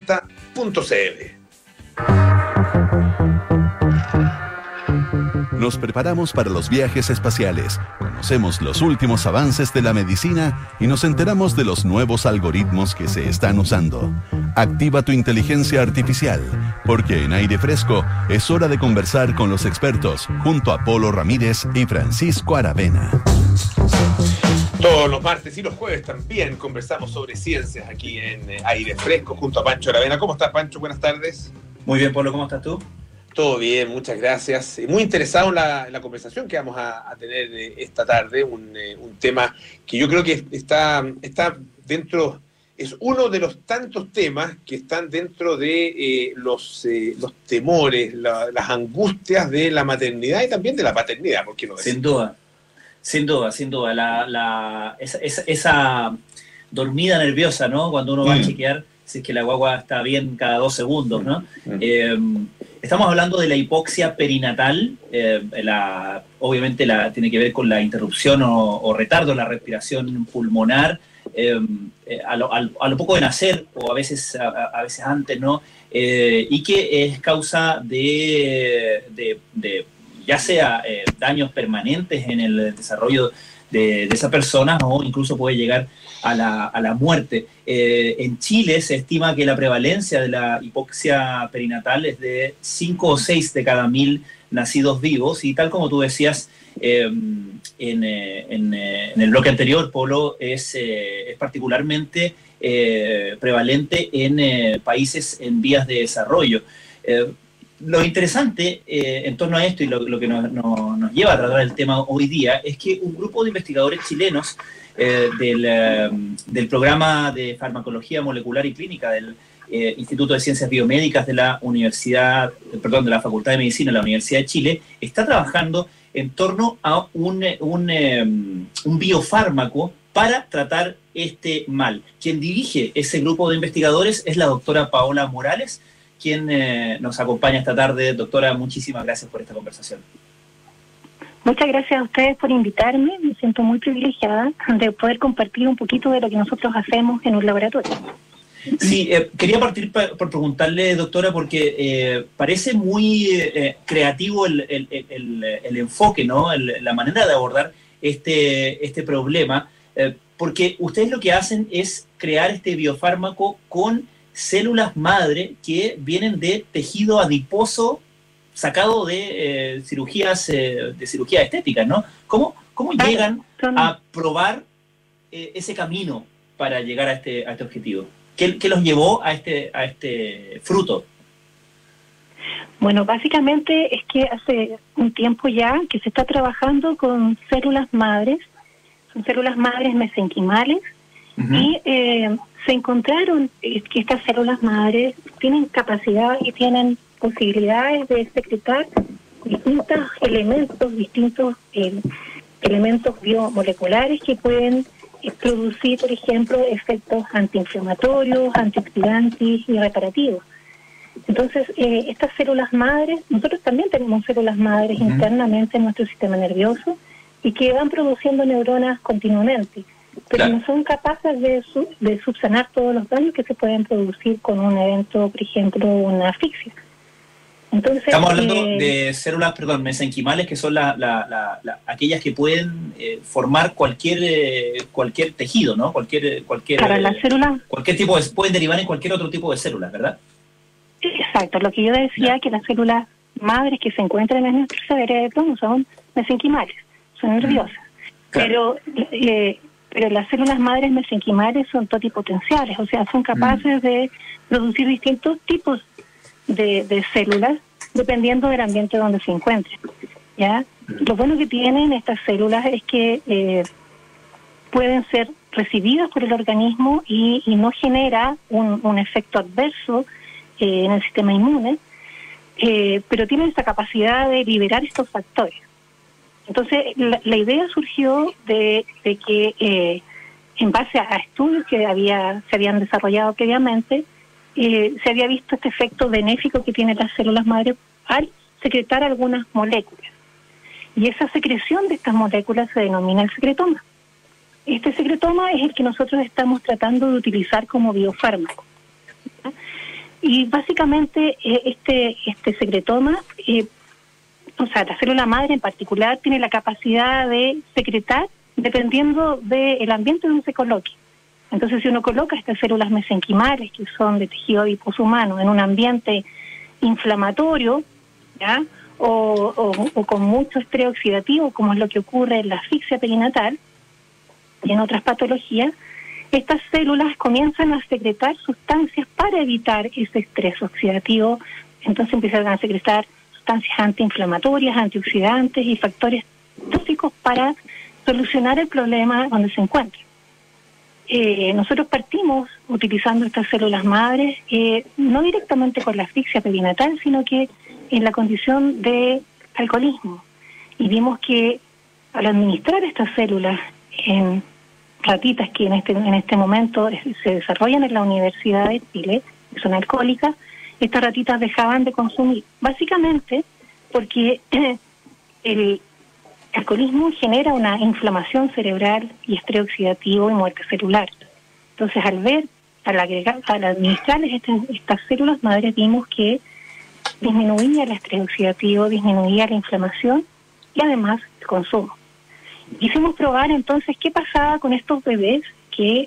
delta.cl. Nos preparamos para los viajes espaciales, conocemos los últimos avances de la medicina y nos enteramos de los nuevos algoritmos que se están usando. Activa tu inteligencia artificial, porque en Aire Fresco es hora de conversar con los expertos, junto a Polo Ramírez y Francisco Aravena. Todos los martes y los jueves también conversamos sobre ciencias aquí en Aire Fresco junto a Pancho Aravena. ¿Cómo estás, Pancho? Buenas tardes. Muy bien, Polo, ¿cómo estás tú? Todo bien, muchas gracias. Muy interesado en la conversación que vamos a tener esta tarde, un tema que yo creo que está dentro, es uno de los tantos temas que están dentro de los temores, las angustias de la maternidad y también de la paternidad, ¿por qué no decir? Sin duda. Esa dormida nerviosa, ¿no? Cuando uno va a chequear si es que la guagua está bien cada 2 segundos, ¿no? Estamos hablando de la hipoxia perinatal, obviamente tiene que ver con la interrupción o retardo en la respiración pulmonar, a lo poco de nacer, o a veces antes, ¿no? Y que es causa de ya sea daños permanentes en el desarrollo de esa persona, o incluso puede llegar a la muerte. En Chile se estima que la prevalencia de la hipoxia perinatal es de 5 o 6 de cada 1000 nacidos vivos, y tal como tú decías en el bloque anterior, Polo, es particularmente prevalente en países en vías de desarrollo. Lo interesante en torno a esto y lo que nos lleva a tratar el tema hoy día es que un grupo de investigadores chilenos del programa de farmacología molecular y clínica del Instituto de Ciencias Biomédicas de la de la Facultad de Medicina de la Universidad de Chile, está trabajando en torno a un biofármaco para tratar este mal. Quien dirige ese grupo de investigadores es la doctora Paola Morales, quien nos acompaña esta tarde. Doctora, muchísimas gracias por esta conversación. Muchas gracias a ustedes por invitarme. Me siento muy privilegiada de poder compartir un poquito de lo que nosotros hacemos en un laboratorio. Sí, quería partir por preguntarle, doctora, porque parece muy creativo el enfoque, ¿no? La manera de abordar este problema, porque ustedes lo que hacen es crear este biofármaco con células madre que vienen de tejido adiposo sacado de cirugía estética, ¿no? ¿Cómo llegan a probar ese camino para llegar a este objetivo? ¿Qué los llevó a este fruto? Bueno, básicamente es que hace un tiempo ya que se está trabajando con células madres, son células madres mesenquimales, y se encontraron que estas células madres tienen capacidad y tienen posibilidades de secretar distintos elementos biomoleculares que pueden producir, por ejemplo, efectos antiinflamatorios, antioxidantes y reparativos. Entonces, estas células madres, nosotros también tenemos células madres internamente en nuestro sistema nervioso y que van produciendo neuronas continuamente, pero no son capaces de subsanar todos los daños que se pueden producir con un evento, por ejemplo, una asfixia. Entonces, estamos hablando de células, mesenquimales, que son aquellas que pueden formar cualquier tejido, ¿no? Cualquier tipo pueden derivar en cualquier otro tipo de células, ¿verdad? Exacto, lo que yo decía, que las células madres que se encuentran en nuestro cerebro no son mesenquimales, son nerviosas. Pero las células madres mesenquimales son totipotenciales, o sea, son capaces de producir distintos tipos de células dependiendo del ambiente donde se encuentren, ¿ya? Lo bueno que tienen estas células es que pueden ser recibidas por el organismo y no genera un efecto adverso en el sistema inmune, pero tienen esta capacidad de liberar estos factores. Entonces, la idea surgió de que en base a estudios que se habían desarrollado previamente, se había visto este efecto benéfico que tienen las células madre al secretar algunas moléculas. Y esa secreción de estas moléculas se denomina el secretoma. Este secretoma es el que nosotros estamos tratando de utilizar como biofármaco. Y básicamente este secretoma, la célula madre en particular, tiene la capacidad de secretar dependiendo del ambiente donde se coloque. Entonces, si uno coloca estas células mesenquimales, que son de tejido adiposo humano, en un ambiente inflamatorio, ¿ya? O con mucho estrés oxidativo, como es lo que ocurre en la asfixia perinatal y en otras patologías, estas células comienzan a secretar sustancias para evitar ese estrés oxidativo. Entonces empiezan a secretar sustancias antiinflamatorias, antioxidantes y factores tóxicos para solucionar el problema donde se encuentra. Nosotros partimos utilizando estas células madres, no directamente con la asfixia perinatal, sino que en la condición de alcoholismo. Y vimos que al administrar estas células en ratitas que en este momento se desarrollan en la Universidad de Chile, que son alcohólicas, estas ratitas dejaban de consumir, básicamente porque el alcoholismo genera una inflamación cerebral y estrés oxidativo y muerte celular. Entonces, al administrarles estas células madres, vimos que disminuía el estrés oxidativo, disminuía la inflamación y además el consumo. Quisimos probar entonces qué pasaba con estos bebés que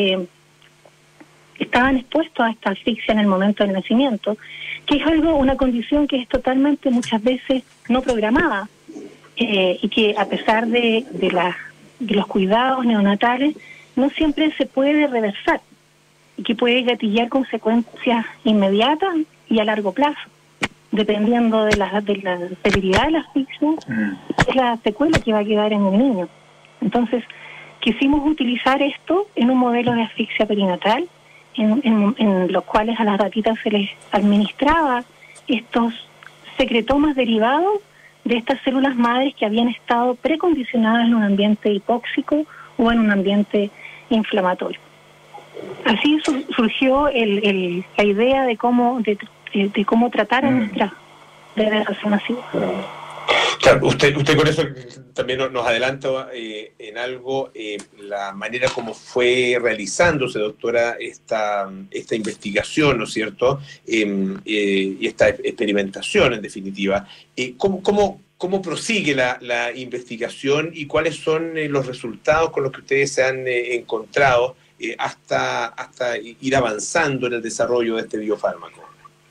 estaban expuestos a esta asfixia en el momento del nacimiento, que es una condición que es totalmente muchas veces no programada, y que a pesar de los cuidados neonatales no siempre se puede reversar y que puede gatillar consecuencias inmediatas y a largo plazo, dependiendo de la severidad de la asfixia, es la secuela que va a quedar en el niño. Entonces, quisimos utilizar esto en un modelo de asfixia perinatal, en los cuales a las ratitas se les administraba estos secretomas derivados de estas células madres que habían estado precondicionadas en un ambiente hipóxico o en un ambiente inflamatorio. Así surgió la idea de cómo tratar a nuestras bebés recién nacidos. Claro, usted con eso también nos adelanta en algo, la manera como fue realizándose, doctora, esta investigación, ¿no es cierto? Y esta experimentación, en definitiva. ¿Cómo prosigue la investigación y cuáles son los resultados con los que ustedes se han encontrado hasta ir avanzando en el desarrollo de este biofármaco?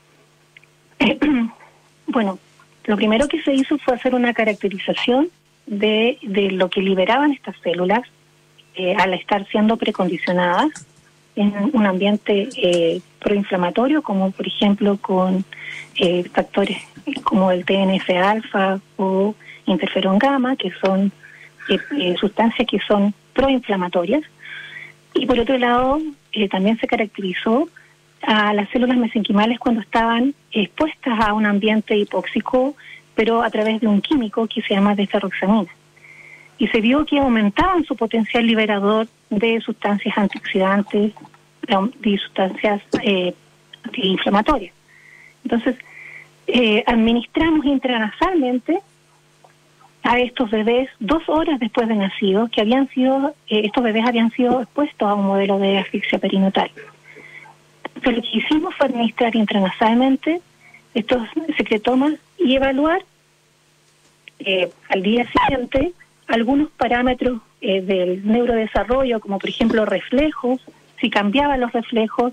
Bueno, lo primero que se hizo fue hacer una caracterización de lo que liberaban estas células al estar siendo precondicionadas en un ambiente proinflamatorio, como por ejemplo con factores como el TNF-alfa o interferón gamma, que son sustancias que son proinflamatorias. Y por otro lado, también se caracterizó a las células mesenquimales cuando estaban expuestas a un ambiente hipóxico, pero a través de un químico que se llama deferroxamina. Y se vio que aumentaban su potencial liberador de sustancias antioxidantes, de sustancias antiinflamatorias. Entonces, administramos intranasalmente a estos bebés 2 horas después de nacidos, que estos bebés habían sido expuestos a un modelo de asfixia perinatal. Entonces, lo que hicimos fue administrar intranasalmente estos secretomas y evaluar al día siguiente algunos parámetros del neurodesarrollo, como por ejemplo reflejos, si cambiaban los reflejos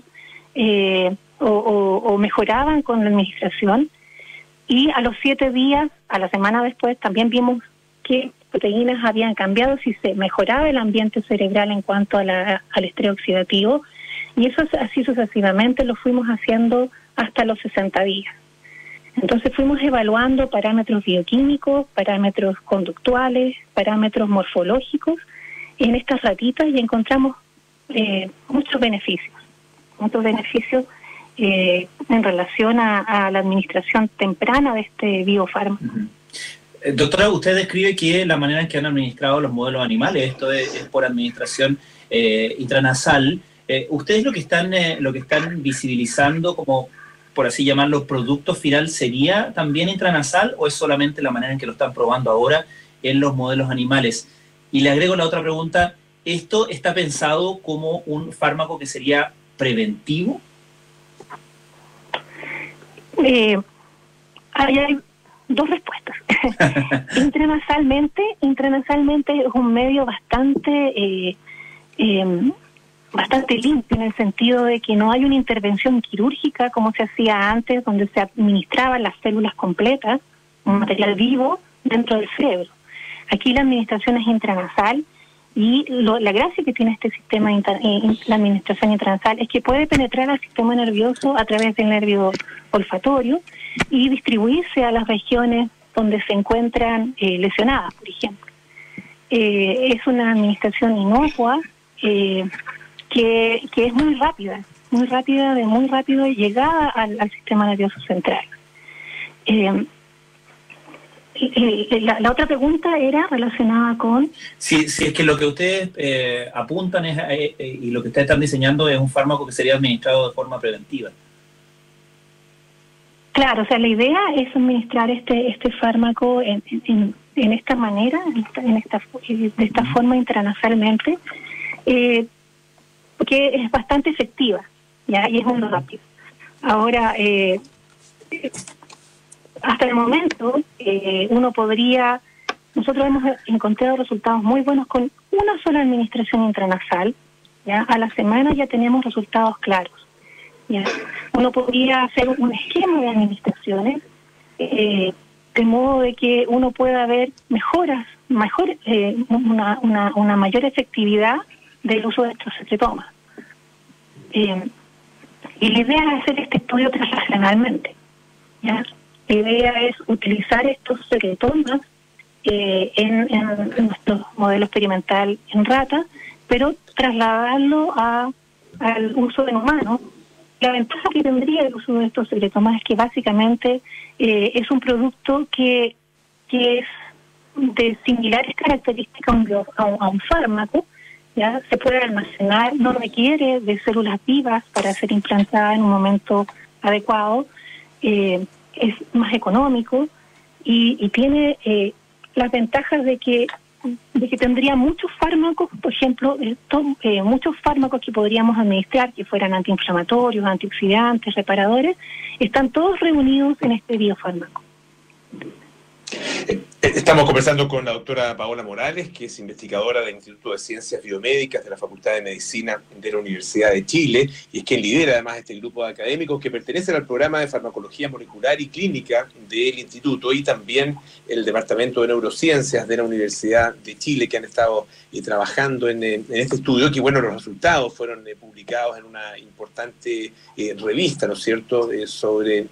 o mejoraban con la administración. Y a los 7 días, a la semana después, también vimos que proteínas habían cambiado, si se mejoraba el ambiente cerebral en cuanto al estrés oxidativo. Y eso así sucesivamente lo fuimos haciendo hasta los 60 días. Entonces fuimos evaluando parámetros bioquímicos, parámetros conductuales, parámetros morfológicos en estas ratitas y encontramos muchos beneficios en relación a la administración temprana de este biofármaco. Doctora, usted describe que la manera en que han administrado los modelos animales, esto es por administración intranasal. ¿Ustedes lo que están visibilizando como, por así llamarlo, producto final, sería también intranasal o es solamente la manera en que lo están probando ahora en los modelos animales? Y le agrego la otra pregunta, ¿esto está pensado como un fármaco que sería preventivo? Hay dos respuestas. Intranasalmente es un medio bastante limpio, en el sentido de que no hay una intervención quirúrgica como se hacía antes, donde se administraban las células completas, un material vivo dentro del cerebro. Aquí la administración es intranasal, y la gracia que tiene este sistema, la administración intranasal, es que puede penetrar al sistema nervioso a través del nervio olfatorio y distribuirse a las regiones donde se encuentran lesionadas, por ejemplo. Es una administración inocua que es muy rápida, de muy rápido llegada al sistema nervioso central. La otra pregunta era relacionada con... Sí, es que lo que ustedes apuntan y lo que ustedes están diseñando es un fármaco que sería administrado de forma preventiva. Claro, o sea, la idea es administrar este fármaco en esta manera, de esta forma intranasalmente, porque es bastante efectiva, ¿ya? Y es muy rápido. Ahora, hasta el momento, nosotros hemos encontrado resultados muy buenos con una sola administración intranasal, ¿ya? A la semana ya tenemos resultados claros, ¿ya? Uno podría hacer un esquema de administraciones, de modo de que uno pueda ver una mayor efectividad del uso de estos secretomas. Y la idea es hacer este estudio translacionalmente, ¿ya? La idea es utilizar estos secretomas en nuestro modelo experimental en rata, pero trasladarlo al uso en humano. La ventaja que tendría el uso de estos secretomas es que básicamente es un producto que es de similares características a un fármaco, ¿ya? Se puede almacenar, no requiere de células vivas para ser implantada en un momento adecuado, es más económico y tiene las ventajas de que tendría muchos fármacos, por ejemplo, muchos fármacos que podríamos administrar, que fueran antiinflamatorios, antioxidantes, reparadores, están todos reunidos en este biofármaco. Estamos conversando con la doctora Paola Morales, que es investigadora del Instituto de Ciencias Biomédicas de la Facultad de Medicina de la Universidad de Chile, y es quien lidera además este grupo de académicos que pertenecen al programa de farmacología molecular y clínica del Instituto, y también el Departamento de Neurociencias de la Universidad de Chile, que han estado trabajando en este estudio, que bueno, los resultados fueron publicados en una importante revista, ¿no es cierto?, sobre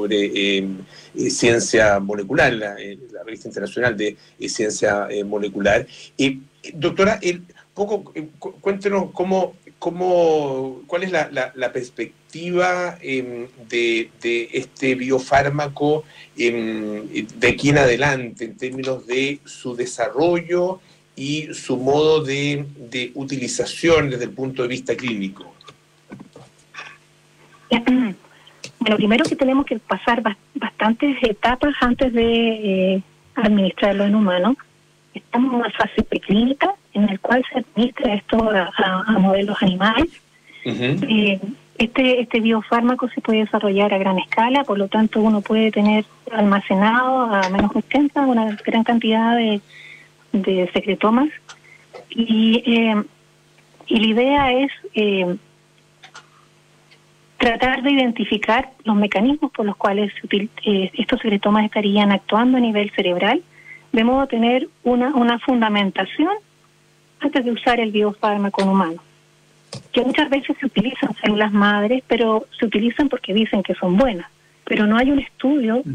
ciencia molecular, la revista internacional de ciencia molecular. Doctora, cuéntenos cuál es la perspectiva de este biofármaco de aquí en adelante, en términos de su desarrollo y su modo de utilización desde el punto de vista clínico. Bueno, primero que tenemos que pasar bastantes etapas antes de administrarlo en humanos. Estamos en una fase preclínica en la cual se administra esto a modelos animales. Uh-huh. Este biofármaco se puede desarrollar a gran escala, por lo tanto uno puede tener almacenado a menos 80 una gran cantidad de secretomas. Y la idea es tratar de identificar los mecanismos por los cuales estos secretomas estarían actuando a nivel cerebral, de modo a tener una fundamentación antes de usar el biofármaco en humano. Que muchas veces se utilizan células madres, pero se utilizan porque dicen que son buenas, pero no hay un estudio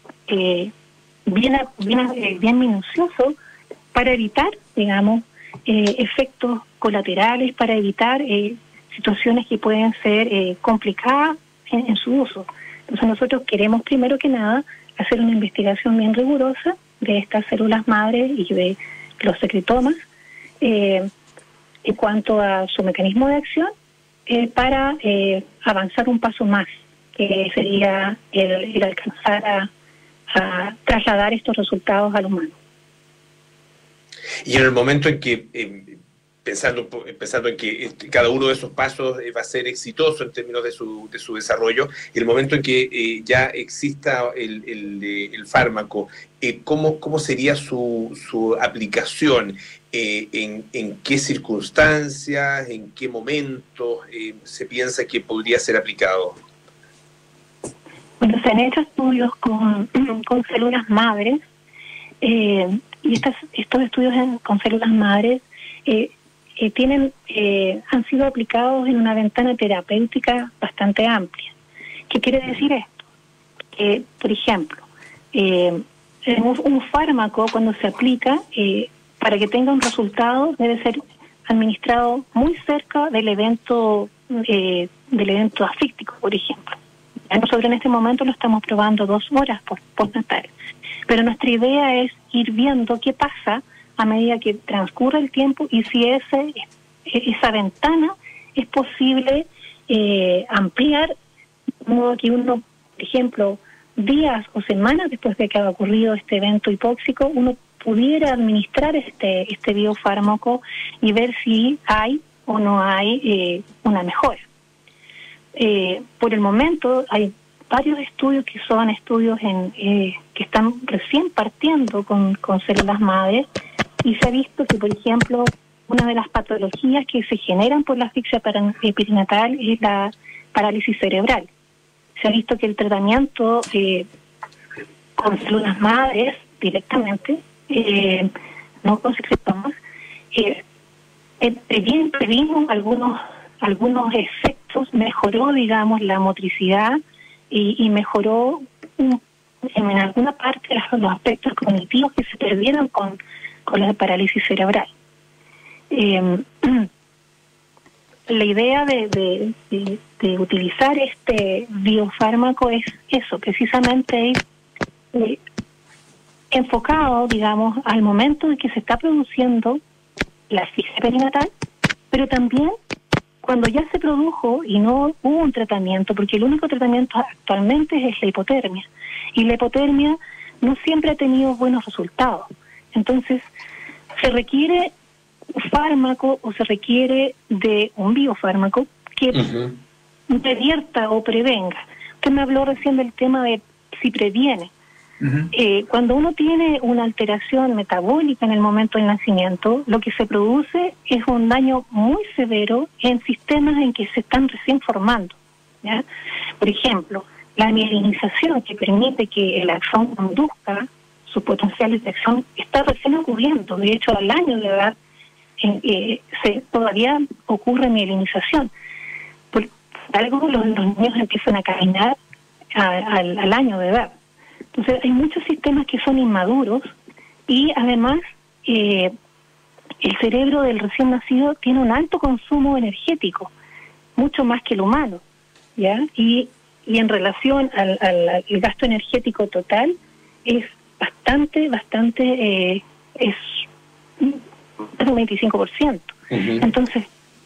bien minucioso para evitar, digamos, efectos colaterales, para evitar situaciones que pueden ser complicadas en su uso. Entonces nosotros queremos primero que nada hacer una investigación bien rigurosa de estas células madres y de los secretomas en cuanto a su mecanismo de acción para avanzar un paso más, que sería el alcanzar a trasladar estos resultados al humano. Y en el momento en que pensando en que cada uno de esos pasos va a ser exitoso en términos de su desarrollo, y el momento en que ya exista el fármaco, ¿cómo sería su aplicación? ¿En qué circunstancias, en qué momentos se piensa que podría ser aplicado? Bueno, se han hecho estudios con células madres, y estos estudios con células madres han sido aplicados en una ventana terapéutica bastante amplia. ¿Qué quiere decir esto? Que, por ejemplo, un fármaco cuando se aplica, para que tenga un resultado debe ser administrado muy cerca del evento asfíctico, por ejemplo. Nosotros en este momento lo estamos probando 2 horas postnatal, pero nuestra idea es ir viendo qué pasa a medida que transcurre el tiempo y si esa ventana es posible ampliar, de modo que uno, por ejemplo, días o semanas después de que haya ocurrido este evento hipóxico, uno pudiera administrar este biofármaco y ver si hay o no hay una mejora. Por el momento hay varios estudios que son estudios que están recién partiendo con células madres, y se ha visto que, por ejemplo, una de las patologías que se generan por la asfixia perinatal es la parálisis cerebral. Se ha visto que el tratamiento con células madres directamente, no con ciclotomas, previno algunos efectos, mejoró, digamos, la motricidad y mejoró en alguna parte los aspectos cognitivos que se perdieron con la parálisis cerebral. La idea de utilizar este biofármaco es eso, precisamente enfocado, digamos, al momento en que se está produciendo la asfixia perinatal, pero también cuando ya se produjo y no hubo un tratamiento, porque el único tratamiento actualmente es la hipotermia, y la hipotermia no siempre ha tenido buenos resultados. Entonces, se requiere un fármaco o se requiere de un biofármaco que revierta o prevenga. Usted me habló recién del tema de si previene. Cuando uno tiene una alteración metabólica en el momento del nacimiento, lo que se produce es un daño muy severo en sistemas en que se están recién formando, ¿ya? Por ejemplo, la mielinización, que permite que el axón conduzca sus potenciales de acción, está recién ocurriendo. De hecho, al año de edad todavía ocurre mielinización. Por algo los niños empiezan a caminar al año de edad. Entonces hay muchos sistemas que son inmaduros, y además el cerebro del recién nacido tiene un alto consumo energético, mucho más que el humano, ¿ya? Y en relación al gasto energético total es bastante, es un 25%. Entonces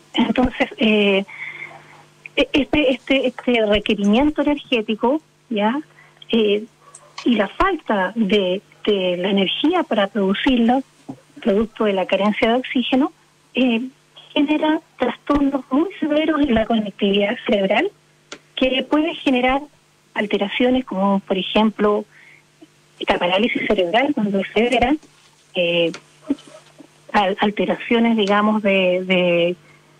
este requerimiento energético, ¿ya? Y la falta de la energía para producirlo, producto de la carencia de oxígeno, genera trastornos muy severos en la conectividad cerebral, que puede generar alteraciones como, por ejemplo, la parálisis cerebral cuando es severa, alteraciones, digamos, de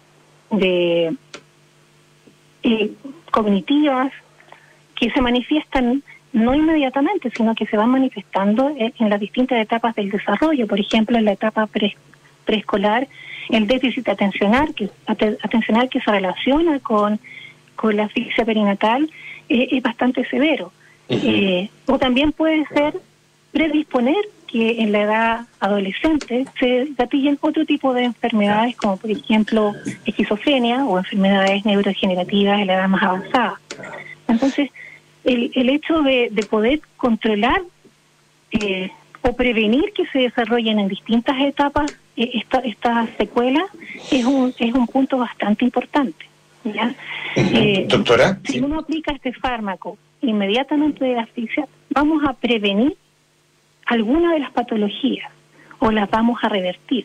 cognitivas, que se manifiestan no inmediatamente, sino que se van manifestando en las distintas etapas del desarrollo. Por ejemplo, en la etapa preescolar, el déficit atencional que se relaciona con la asfixia perinatal es bastante severo. O también puede ser predisponer que en la edad adolescente se gatillen otro tipo de enfermedades, como por ejemplo esquizofrenia o enfermedades neurodegenerativas en la edad más avanzada. Entonces, el hecho de poder controlar o prevenir que se desarrollen en distintas etapas estas secuelas es un punto bastante importante, ¿ya? Doctora, si uno aplica este fármaco inmediatamente de la asfixia, vamos a prevenir alguna de las patologías o las vamos a revertir.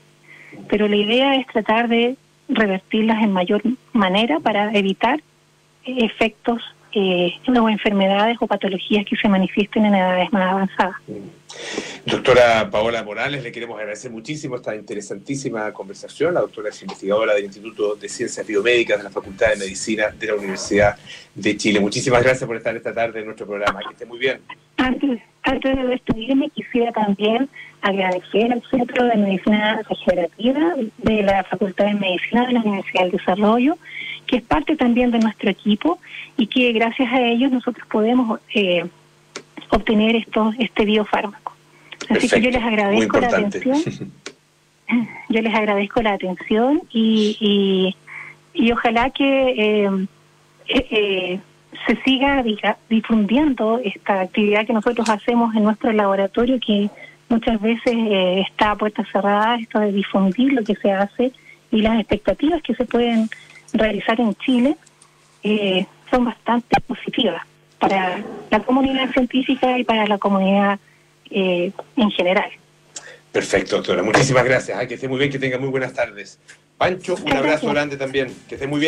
pero la idea es tratar de revertirlas en mayor manera para evitar efectos o enfermedades o patologías que se manifiesten en edades más avanzadas. Doctora Paola Morales, le queremos agradecer muchísimo esta interesantísima conversación. La doctora es investigadora del Instituto de Ciencias Biomédicas de la Facultad de Medicina de la Universidad de Chile. Muchísimas gracias por estar esta tarde en nuestro programa. Que esté muy bien. Antes de despedirme, quisiera también agradecer al Centro de Medicina Regenerativa de la Facultad de Medicina de la Universidad del Desarrollo, que es parte también de nuestro equipo y que gracias a ellos nosotros podemos obtener este biofármaco. Así Perfecto. que yo les agradezco la atención. Yo les agradezco la atención y ojalá que se siga difundiendo esta actividad que nosotros hacemos en nuestro laboratorio, que muchas veces está a puertas cerradas, esto de difundir lo que se hace y las expectativas que se pueden realizar en Chile son bastante positivas para la comunidad científica y para la comunidad en general. Perfecto, doctora. Muchísimas gracias. Que esté muy bien, que tenga muy buenas tardes. Pancho, un abrazo grande también. Que esté muy bien.